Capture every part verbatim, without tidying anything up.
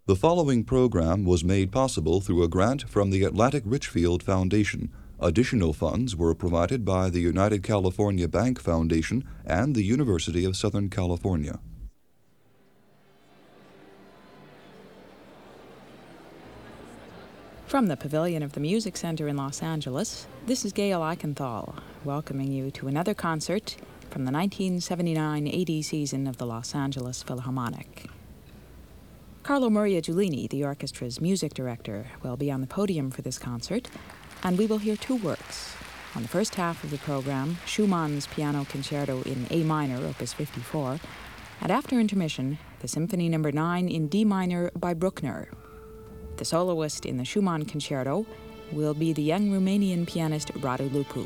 The following program was made possible through a grant from the Atlantic Richfield Foundation. Additional funds were provided by the United California Bank Foundation and the University of Southern California. From the Pavilion of the Music Center in Los Angeles, this is Gail Eichenthal, welcoming you to another concert from the nineteen seventy-nine eighty season of the Los Angeles Philharmonic. Carlo Maria Giulini, the orchestra's music director, will be on the podium for this concert, and we will hear two works. On the first half of the program, Schumann's Piano Concerto in A minor, opus fifty-four, and after intermission, the Symphony Number nine in D minor by Bruckner. The soloist in the Schumann Concerto will be the young Romanian pianist Radu Lupu.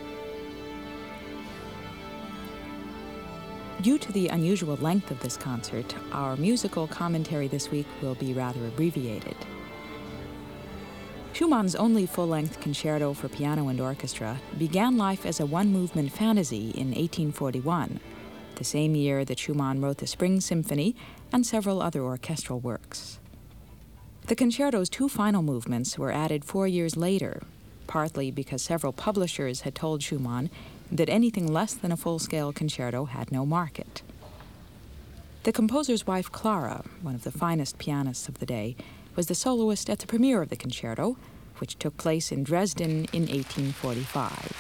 Due to the unusual length of this concert, our musical commentary this week will be rather abbreviated. Schumann's only full-length concerto for piano and orchestra began life as a one-movement fantasy in eighteen forty-one, the same year that Schumann wrote the Spring Symphony and several other orchestral works. The concerto's two final movements were added four years later, partly because several publishers had told Schumann that anything less than a full-scale concerto had no market. The composer's wife, Clara, one of the finest pianists of the day, was the soloist at the premiere of the concerto, which took place in Dresden in eighteen forty-five.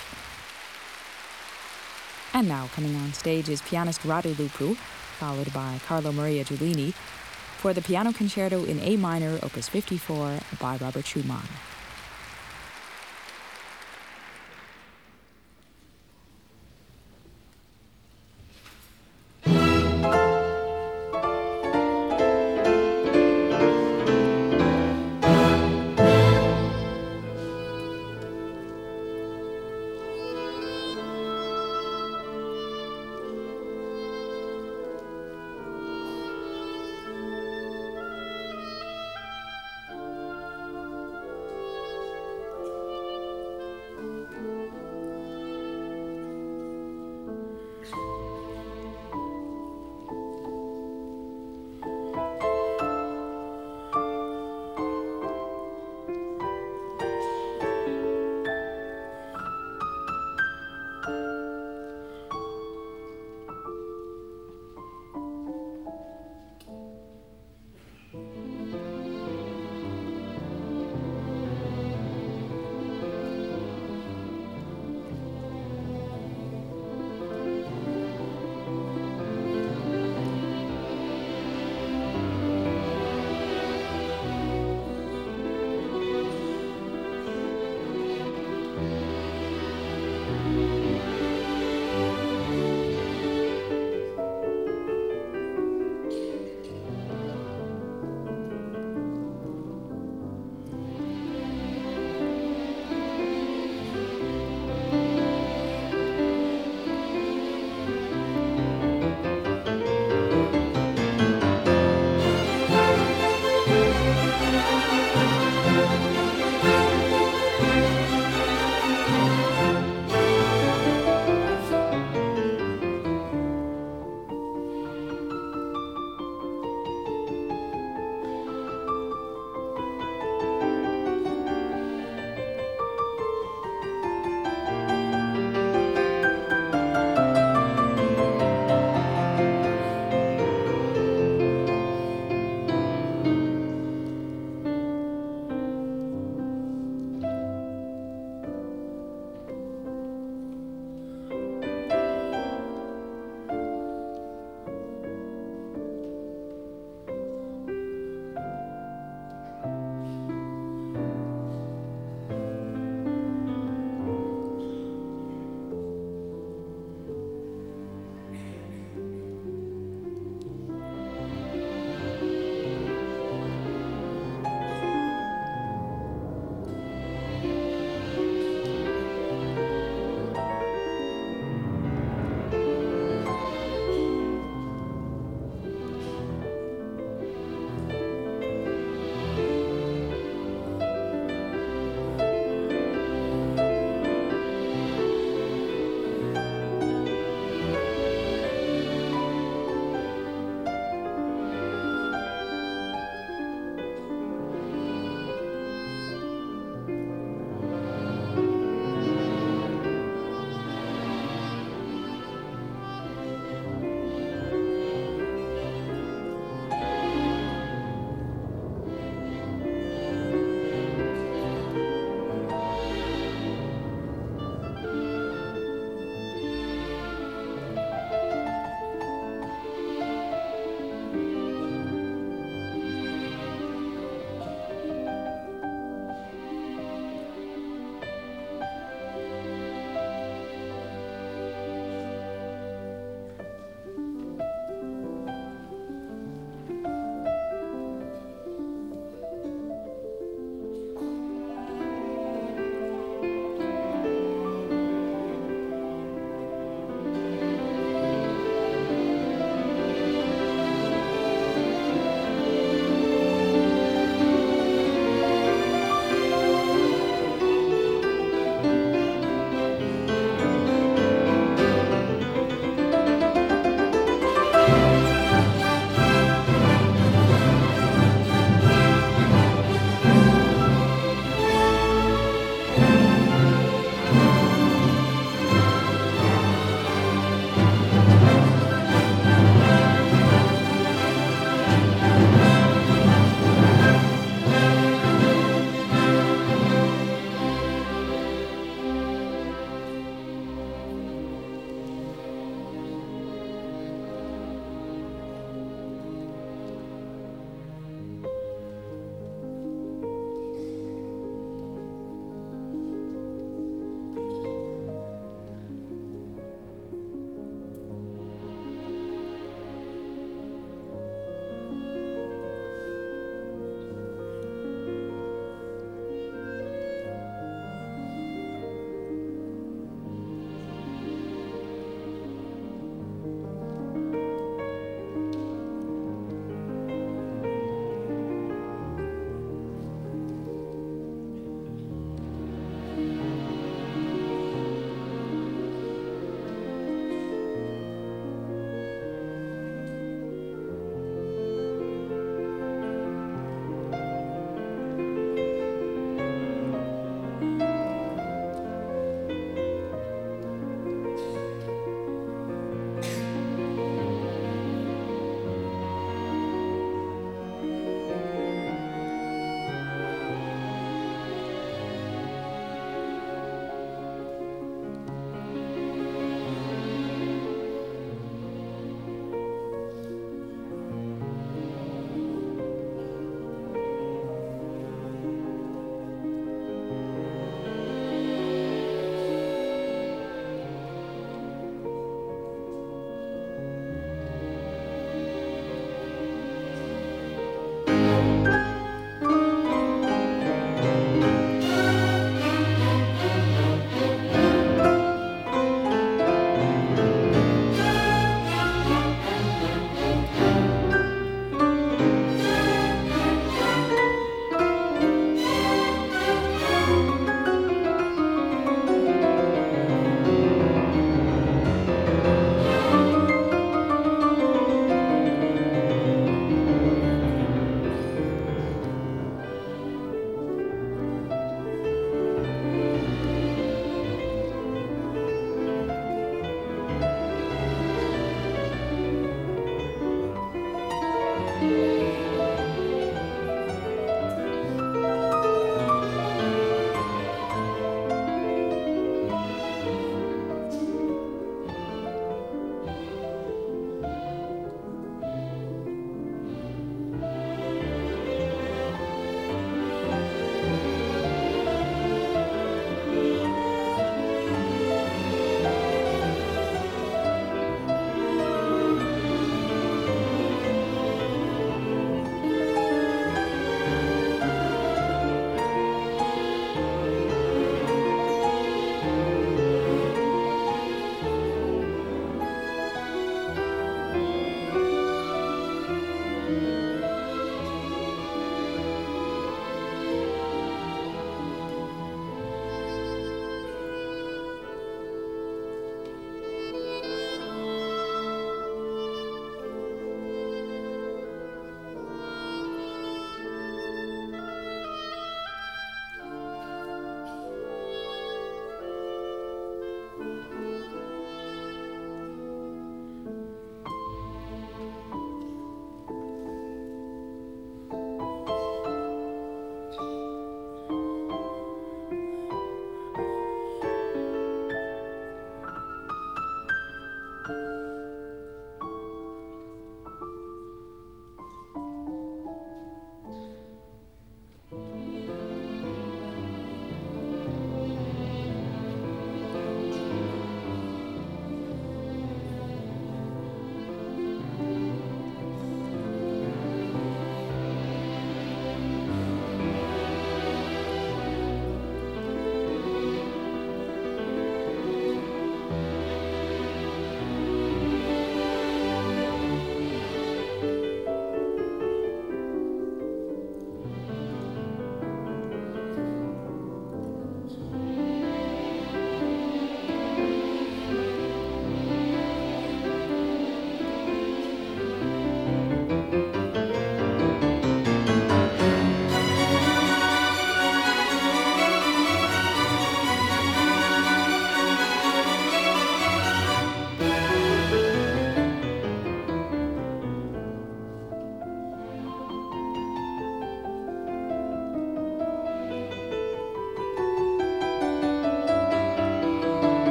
And now coming on stage is pianist Radu Lupu, followed by Carlo Maria Giulini, for the Piano Concerto in A minor, opus fifty-four, by Robert Schumann.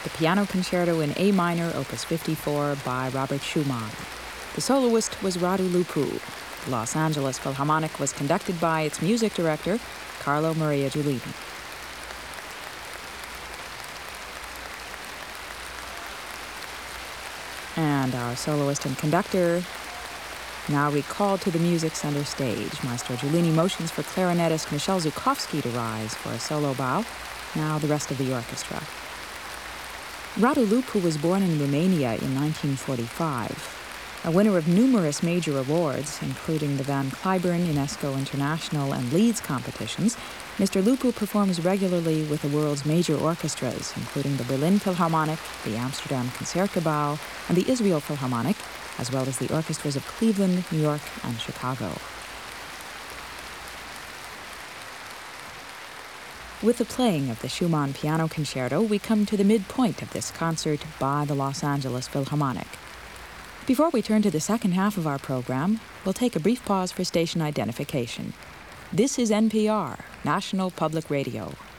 the Piano Concerto in A minor, opus fifty-four, by Robert Schumann. The soloist was Radu Lupu. The Los Angeles Philharmonic was conducted by its music director, Carlo Maria Giulini. And our soloist and conductor, now recalled to the music center stage. Maestro Giulini motions for clarinetist Michel Zukovsky to rise for a solo bow. Now the rest of the orchestra. Radu Lupu was born in Romania in nineteen forty-five. A winner of numerous major awards, including the Van Cliburn, UNESCO International, and Leeds competitions, Mister Lupu performs regularly with the world's major orchestras, including the Berlin Philharmonic, the Amsterdam Concertgebouw, and the Israel Philharmonic, as well as the orchestras of Cleveland, New York, and Chicago. With the playing of the Schumann Piano Concerto, we come to the midpoint of this concert by the Los Angeles Philharmonic. Before we turn to the second half of our program, we'll take a brief pause for station identification. This is N P R, National Public Radio.